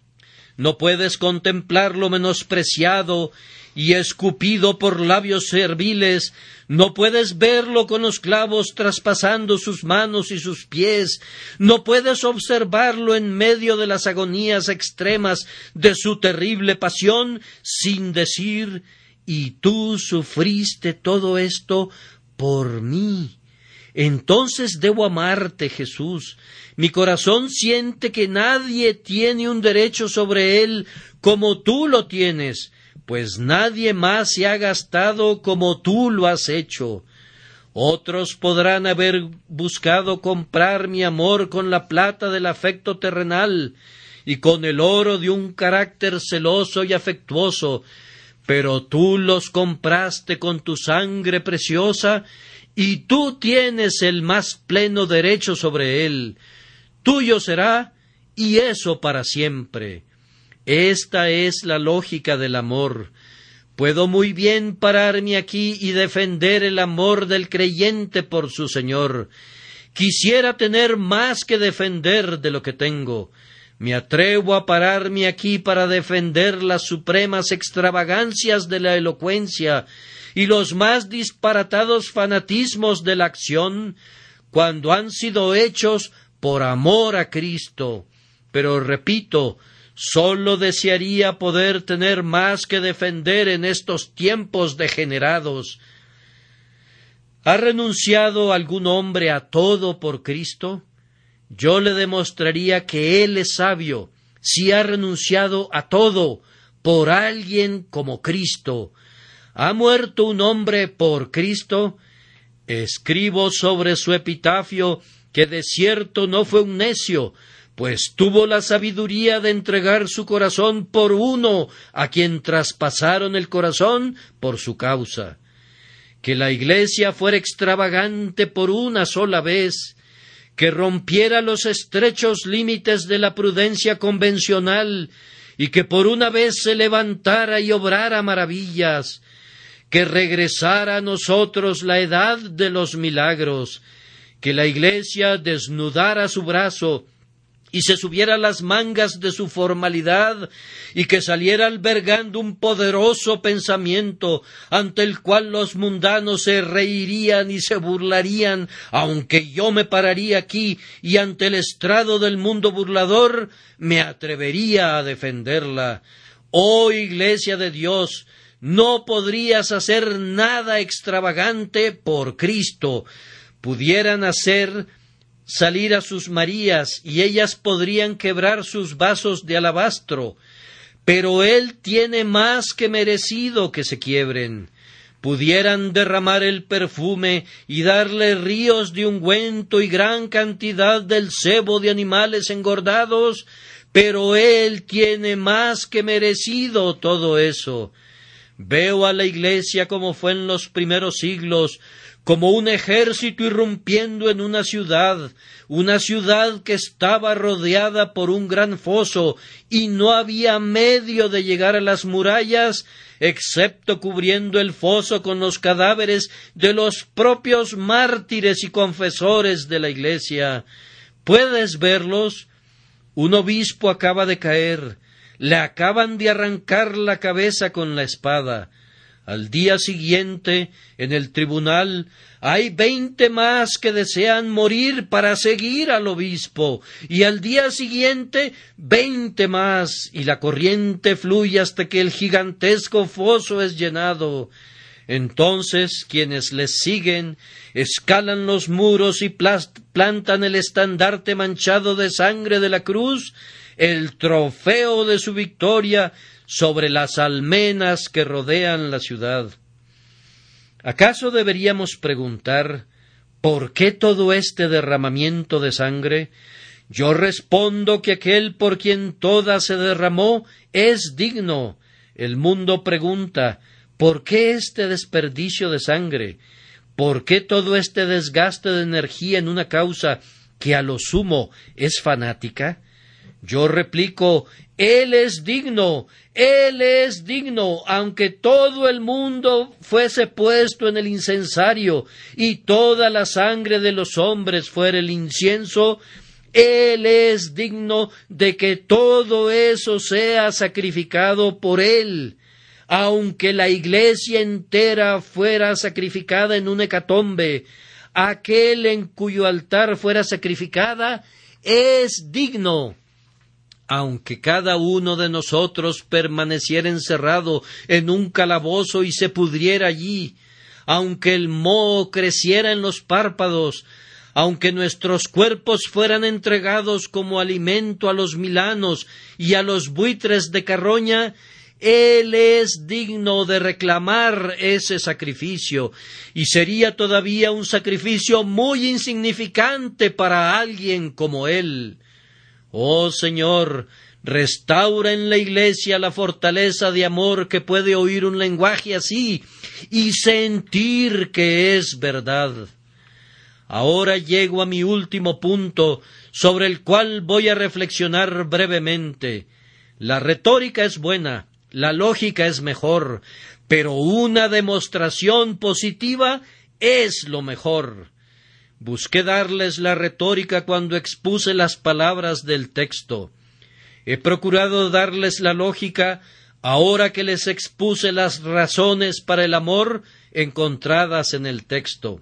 No puedes contemplarlo menospreciado y escupido por labios serviles. No puedes verlo con los clavos traspasando sus manos y sus pies. No puedes observarlo en medio de las agonías extremas de su terrible pasión sin decir: y tú sufriste todo esto por mí. Entonces debo amarte, Jesús. Mi corazón siente que nadie tiene un derecho sobre él como tú lo tienes, pues nadie más se ha gastado como tú lo has hecho. Otros podrán haber buscado comprar mi amor con la plata del afecto terrenal y con el oro de un carácter celoso y afectuoso, pero tú los compraste con tu sangre preciosa, y tú tienes el más pleno derecho sobre él. Tuyo será, y eso para siempre. Esta es la lógica del amor. Puedo muy bien pararme aquí y defender el amor del creyente por su Señor. Quisiera tener más que defender de lo que tengo. Me atrevo a pararme aquí para defender las supremas extravagancias de la elocuencia y los más disparatados fanatismos de la acción, cuando han sido hechos por amor a Cristo. Pero repito, sólo desearía poder tener más que defender en estos tiempos degenerados. ¿Ha renunciado algún hombre a todo por Cristo? Yo le demostraría que él es sabio si ha renunciado a todo por alguien como Cristo. ¿Ha muerto un hombre por Cristo? Escribo sobre su epitafio que de cierto no fue un necio, pues tuvo la sabiduría de entregar su corazón por uno a quien traspasaron el corazón por su causa. Que la Iglesia fuera extravagante por una sola vez, que rompiera los estrechos límites de la prudencia convencional y que por una vez se levantara y obrara maravillas, que regresara a nosotros la edad de los milagros, que la Iglesia desnudara su brazo y se subiera las mangas de su formalidad, y que saliera albergando un poderoso pensamiento ante el cual los mundanos se reirían y se burlarían, aunque yo me pararía aquí y ante el estrado del mundo burlador me atrevería a defenderla. Oh Iglesia de Dios, No podrías hacer nada extravagante por Cristo. Pudieran hacer salir a sus Marías y ellas podrían quebrar sus vasos de alabastro, pero Él tiene más que merecido que se quiebren. Pudieran derramar el perfume y darle ríos de ungüento y gran cantidad del sebo de animales engordados, pero Él tiene más que merecido todo eso. Veo a la Iglesia como fue en los primeros siglos, como un ejército irrumpiendo en una ciudad que estaba rodeada por un gran foso, y no había medio de llegar a las murallas, excepto cubriendo el foso con los cadáveres de los propios mártires y confesores de la Iglesia. ¿Puedes verlos? Un obispo acaba de caer, le acaban de arrancar la cabeza con la espada. Al día siguiente, en el tribunal, hay 20 más que desean morir para seguir al obispo, y al día siguiente 20 más, y la corriente fluye hasta que el gigantesco foso es llenado. Entonces quienes les siguen escalan los muros y plantan el estandarte manchado de sangre de la cruz, el trofeo de su victoria, sobre las almenas que rodean la ciudad. ¿Acaso deberíamos preguntar ¿por qué todo este derramamiento de sangre? Yo respondo que aquel por quien toda se derramó es digno. El mundo pregunta ¿por qué este desperdicio de sangre? ¿Por qué todo este desgaste de energía en una causa que a lo sumo es fanática? Yo replico, Él es digno, aunque todo el mundo fuese puesto en el incensario y toda la sangre de los hombres fuera el incienso, Él es digno de que todo eso sea sacrificado por Él. Aunque la Iglesia entera fuera sacrificada en un hecatombe, aquel en cuyo altar fuera sacrificada es digno. Aunque cada uno de nosotros permaneciera encerrado en un calabozo y se pudriera allí, aunque el moho creciera en los párpados, aunque nuestros cuerpos fueran entregados como alimento a los milanos y a los buitres de carroña, Él es digno de reclamar ese sacrificio, y sería todavía un sacrificio muy insignificante para alguien como Él. Oh Señor, restaura en la Iglesia la fortaleza de amor que puede oír un lenguaje así y sentir que es verdad. Ahora llego a mi último punto, sobre el cual voy a reflexionar brevemente. La retórica es buena, la lógica es mejor, pero una demostración positiva es lo mejor. Busqué darles la retórica cuando expuse las palabras del texto. He procurado darles la lógica ahora que les expuse las razones para el amor encontradas en el texto.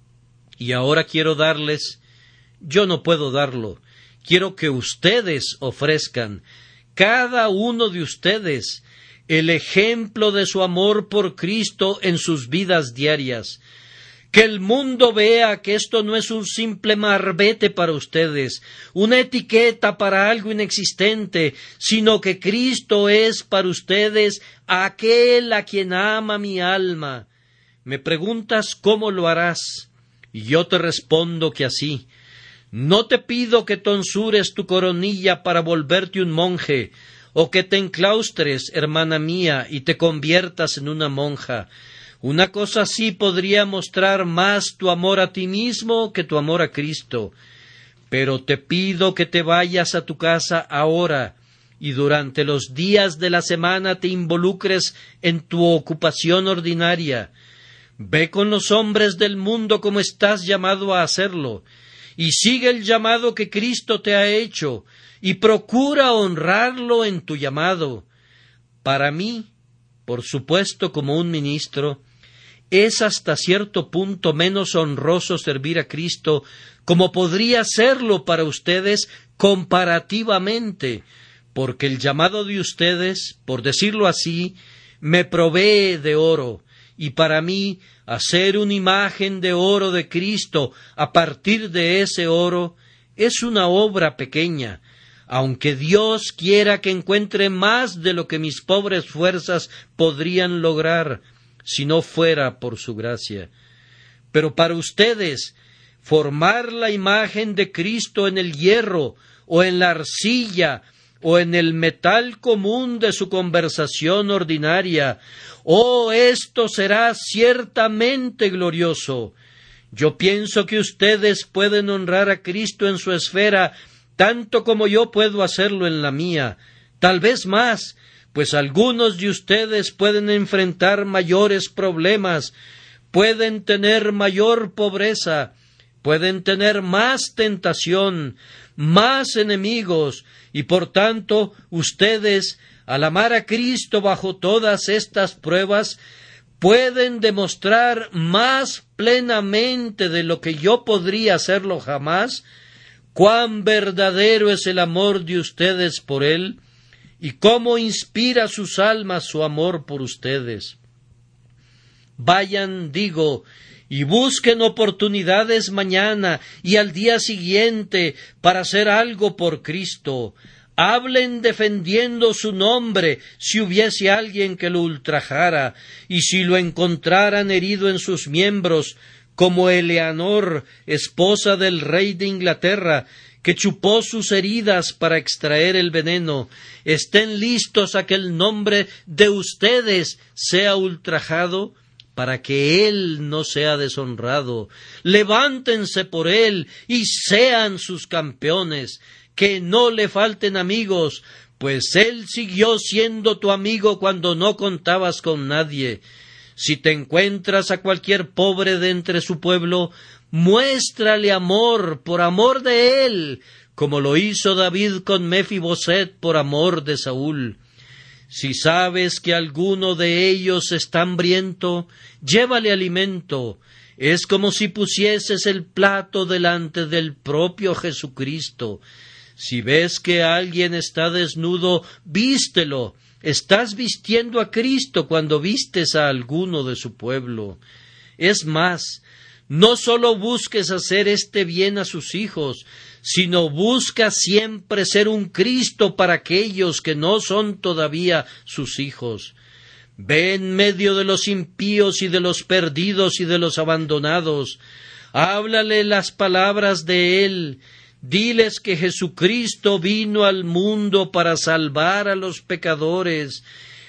Y ahora quiero darles, yo no puedo darlo, quiero que ustedes ofrezcan, cada uno de ustedes, el ejemplo de su amor por Cristo en sus vidas diarias. Que el mundo vea que esto no es un simple marbete para ustedes, una etiqueta para algo inexistente, sino que Cristo es para ustedes aquel a quien ama mi alma. Me preguntas cómo lo harás, y yo te respondo que así. No te pido que tonsures tu coronilla para volverte un monje, o que te enclaustres, hermana mía, y te conviertas en una monja. Una cosa así podría mostrar más tu amor a ti mismo que tu amor a Cristo. Pero te pido que te vayas a tu casa ahora y durante los días de la semana te involucres en tu ocupación ordinaria. Ve con los hombres del mundo como estás llamado a hacerlo, y sigue el llamado que Cristo te ha hecho, y procura honrarlo en tu llamado. Para mí, por supuesto como un ministro, es hasta cierto punto menos honroso servir a Cristo como podría serlo para ustedes comparativamente, porque el llamado de ustedes, por decirlo así, me provee de oro, y para mí hacer una imagen de oro de Cristo a partir de ese oro es una obra pequeña, aunque Dios quiera que encuentre más de lo que mis pobres fuerzas podrían lograr si no fuera por su gracia. Pero para ustedes, formar la imagen de Cristo en el hierro o en la arcilla o en el metal común de su conversación ordinaria, esto será ciertamente glorioso. Yo pienso que ustedes pueden honrar a Cristo en su esfera tanto como yo puedo hacerlo en la mía, tal vez más, pues algunos de ustedes pueden enfrentar mayores problemas, pueden tener mayor pobreza, pueden tener más tentación, más enemigos, y por tanto ustedes, al amar a Cristo bajo todas estas pruebas, pueden demostrar más plenamente de lo que yo podría hacerlo jamás, cuán verdadero es el amor de ustedes por Él, y cómo inspira sus almas su amor por ustedes. Vayan, digo, y busquen oportunidades mañana y al día siguiente para hacer algo por Cristo. Hablen defendiendo su nombre si hubiese alguien que lo ultrajara, y si lo encontraran herido en sus miembros, como Eleanor, esposa del rey de Inglaterra, que chupó sus heridas para extraer el veneno. Estén listos a que el nombre de ustedes sea ultrajado, para que Él no sea deshonrado. Levántense por Él y sean sus campeones, que no le falten amigos, pues Él siguió siendo tu amigo cuando no contabas con nadie. Si te encuentras a cualquier pobre de entre su pueblo, muéstrale amor por amor de Él, como lo hizo David con Mefiboset por amor de Saúl. Si sabes que alguno de ellos está hambriento, llévale alimento. Es como si pusieses el plato delante del propio Jesucristo. Si ves que alguien está desnudo, vístelo. Estás vistiendo a Cristo cuando vistes a alguno de su pueblo. Es más, no solo busques hacer este bien a sus hijos, sino busca siempre ser un Cristo para aquellos que no son todavía sus hijos. Ve en medio de los impíos y de los perdidos y de los abandonados. Háblale las palabras de Él. Diles que Jesucristo vino al mundo para salvar a los pecadores.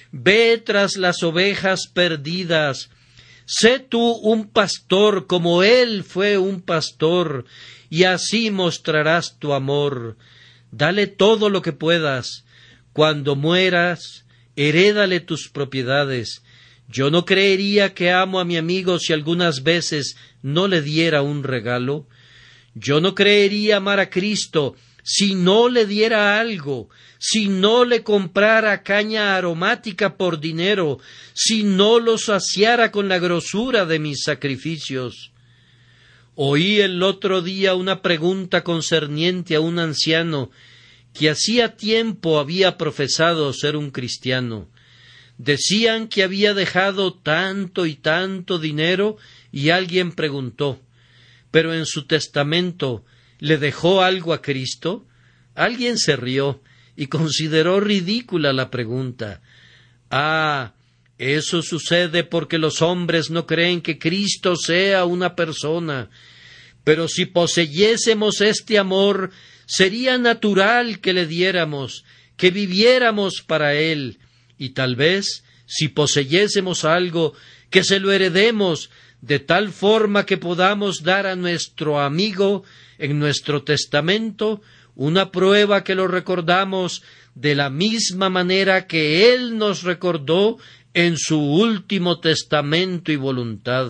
Ve tras las ovejas perdidas. Sé tú un pastor como Él fue un pastor, y así mostrarás tu amor. Dale todo lo que puedas. Cuando mueras, herédale tus propiedades. Yo no creería que amo a mi amigo si algunas veces no le diera un regalo. Yo no creería amar a Cristo si no le diera algo, si no le comprara caña aromática por dinero, si no lo saciara con la grosura de mis sacrificios. Oí el otro día una pregunta concerniente a un anciano que hacía tiempo había profesado ser un cristiano. Decían que había dejado tanto y tanto dinero, y alguien preguntó: ¿pero en su testamento le dejó algo a Cristo? Alguien se rió y consideró ridícula la pregunta. Eso sucede porque los hombres no creen que Cristo sea una persona. Pero si poseyésemos este amor, sería natural que le diéramos, que viviéramos para Él, y tal vez, si poseyésemos algo, que se lo heredemos, de tal forma que podamos dar a nuestro amigo, en nuestro testamento, una prueba que lo recordamos de la misma manera que Él nos recordó en su último testamento y voluntad.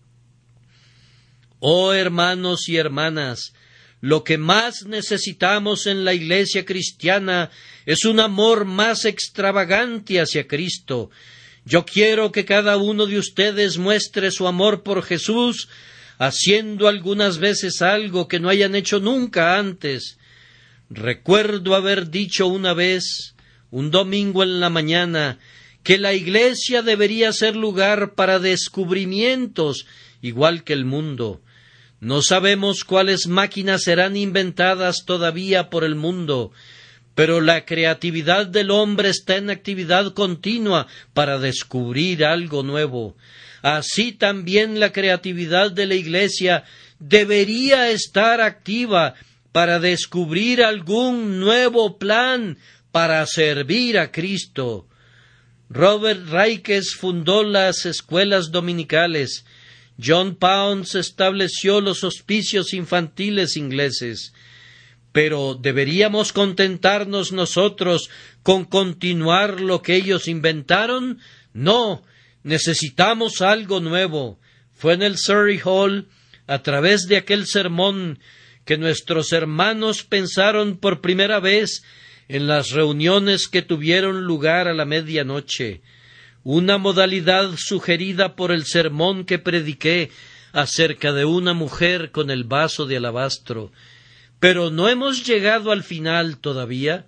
Oh hermanos y hermanas, lo que más necesitamos en la Iglesia cristiana es un amor más extravagante hacia Cristo. Yo quiero que cada uno de ustedes muestre su amor por Jesús, haciendo algunas veces algo que no hayan hecho nunca antes. Recuerdo haber dicho una vez, un domingo en la mañana, que la Iglesia debería ser lugar para descubrimientos, igual que el mundo. No sabemos cuáles máquinas serán inventadas todavía por el mundo, pero la creatividad del hombre está en actividad continua para descubrir algo nuevo. Así también la creatividad de la Iglesia debería estar activa para descubrir algún nuevo plan para servir a Cristo. Robert Raikes fundó las escuelas dominicales. John Pounds estableció los hospicios infantiles ingleses. Pero ¿deberíamos contentarnos nosotros con continuar lo que ellos inventaron? No, necesitamos algo nuevo. Fue en el Surrey Hall, a través de aquel sermón, que nuestros hermanos pensaron por primera vez en las reuniones que tuvieron lugar a la medianoche, una modalidad sugerida por el sermón que prediqué acerca de una mujer con el vaso de alabastro. Pero no hemos llegado al final todavía.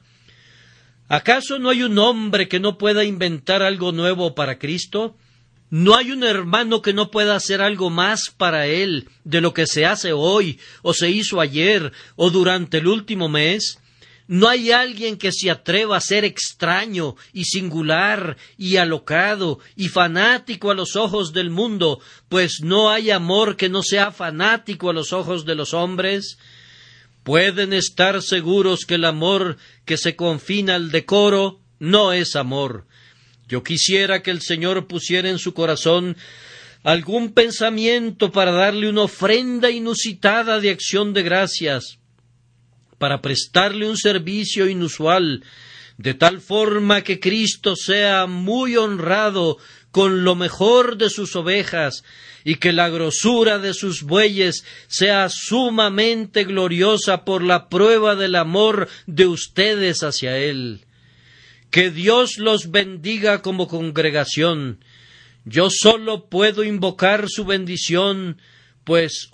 ¿Acaso no hay un hombre que no pueda inventar algo nuevo para Cristo? ¿No hay un hermano que no pueda hacer algo más para él de lo que se hace hoy, o se hizo ayer, o durante el último mes? ¿No hay alguien que se atreva a ser extraño y singular y alocado y fanático a los ojos del mundo, pues no hay amor que no sea fanático a los ojos de los hombres? Pueden estar seguros que el amor que se confina al decoro no es amor. Yo quisiera que el Señor pusiera en su corazón algún pensamiento para darle una ofrenda inusitada de acción de gracias, para prestarle un servicio inusual, de tal forma que Cristo sea muy honrado con lo mejor de sus ovejas, y que la grosura de sus bueyes sea sumamente gloriosa por la prueba del amor de ustedes hacia Él. Que Dios los bendiga como congregación. Yo solo puedo invocar su bendición, pues,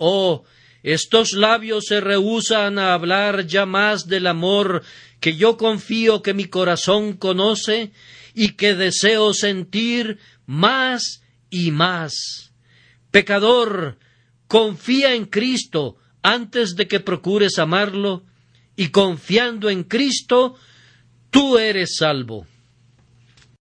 estos labios se rehúsan a hablar ya más del amor que yo confío que mi corazón conoce y que deseo sentir más y más. Pecador, confía en Cristo antes de que procures amarlo, y confiando en Cristo, tú eres salvo.